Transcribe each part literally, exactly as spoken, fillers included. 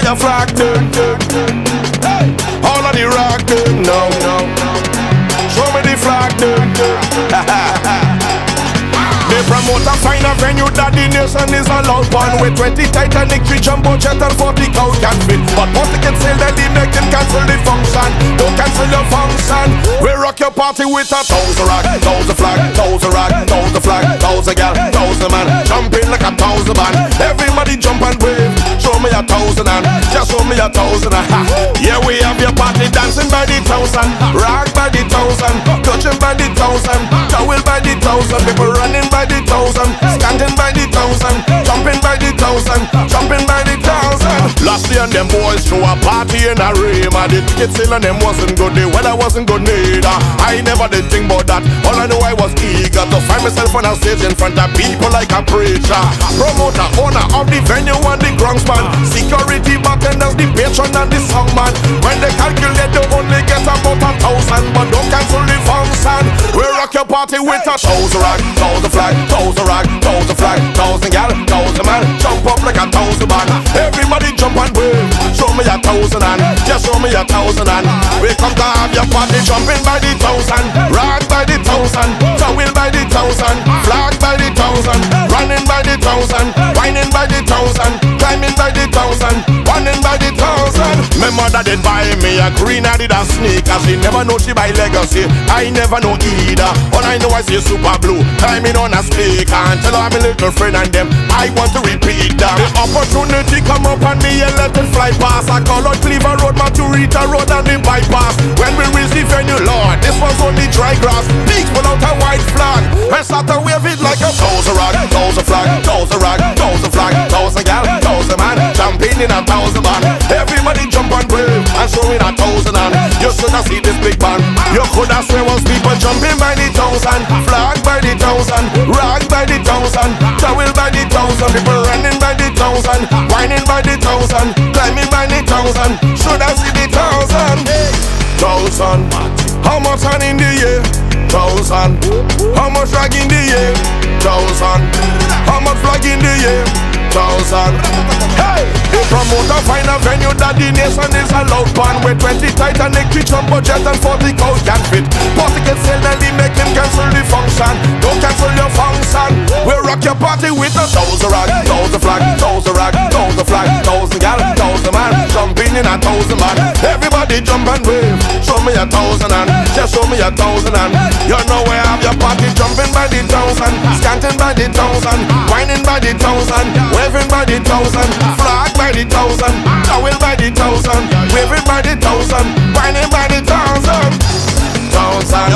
a flag them. All of the rock them, no, no. Show me the flag them. They promote and find a venue that the nation is allowed one with twenty Titanic, three jumbo jet and forty cow can fit. But once they can sell that they make them cancel the function. Don't cancel your function. We rock your party with a thousand rock, thousand flag, thousand rock, thousand flag, thousand gal, thousand man. Jumping like a thousand band. Everybody jump and wave. Show me a thousand and just show me a thousand and ha. Yeah, we have your party dancing by the thousand, rock by the thousand, touching by the thousand, towel by the thousand, people running by the thousand, standing by the thousand, jumping by the thousand, jumping by the thousand. Last year and them boys threw a party in a room. I did ticket sale and them wasn't good. The weather wasn't good neither. I never did think about that. All I know I was eager to find myself on a stage in front of people like a preacher. Promoter, owner of the venue and the groundsman, security bartenders, the patron and the songman. When they calculate they only get about a thousand, but don't cancel the function. We rock your party with a thousand rock, thousand flag, thousand rock, thousand flag, thousand gal, thousand man. Jump up like a thousand man. Everybody jump and wave. Show me a thousand and just show me a thousand and we come to have your party jumping by the thousand, rock by the thousand, towel by the thousand, flag by the thousand, running by the thousand, whining by the thousand, climbing by the thousand, running by the thousand. My mother did buy me a green Adidas sneaker. She never know she buy Legacy. I never know either. All I know I see super blue climbing on a speaker and tell her I'm a little friend and them I want to repeat that. The opportunity come up and me and let it fly past. I call out Cleaver Road, Maturita Road and the bypass. When we reach the venue, Lord, this was only dry grass. Peaks pull out a white flag and start to wave it like a thousand rock, thousand flag, thousand rock, thousand flag, thousand gal, thousand man, jumping in a thousand man. Everybody jump and wave and showing a thousand and you should have seen this big band. You could have seen was people jumping by the thousand, flag by the thousand, rock by the thousand, towel by the thousand, people running by the thousand, whining by the thousand, climbing by the thousand. Should have seen the thousand. Thousand. How much on in the year? Thousand. How much flag in the year? Thousand. How much flag in the year? Thousand. Hey! Promoter find a venue that the nation is allowed one with twenty Titanic, three jumbo jet and forty cow can fit. Party can sell and they make him cancel the function. Don't cancel your function. We rock your party with a thousand rock, thousand flag, thousand rock, thousand flag, thousand gal, thousand man, jumping in a thousand man. Everybody jump and wave. Show me a thousand and just show me a thousand and you know where have your party jumping by the thousand, scanting by the thousand, whining by the thousand, waving by the thousand, flag by the thousand, towel by the thousand, waving by the thousand, whining by the thousand, thousand,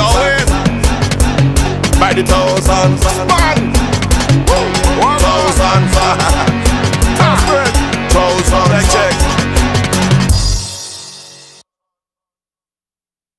by the thousand, man, thousand, thousand.